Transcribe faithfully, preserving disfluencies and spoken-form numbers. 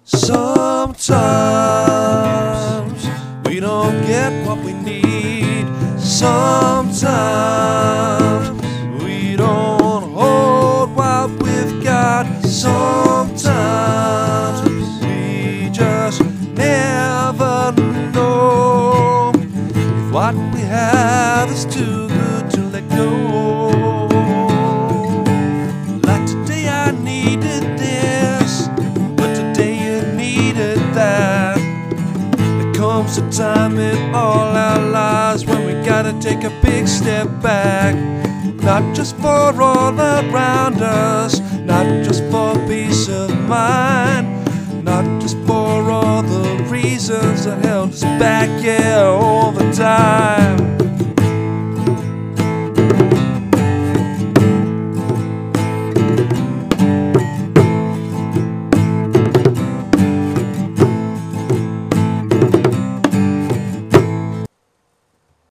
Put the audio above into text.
Sometimes we don't get what we need. Sometimes we don't hold what we've got. Sometimes we just never know if what we have is too good to let go. Like today I needed this, but today you needed that. There comes a time in all our lives when we gotta take a big step back. Not just for all around us, not just for peace of mind, not just for all the reasons that held us back, yeah, all the time.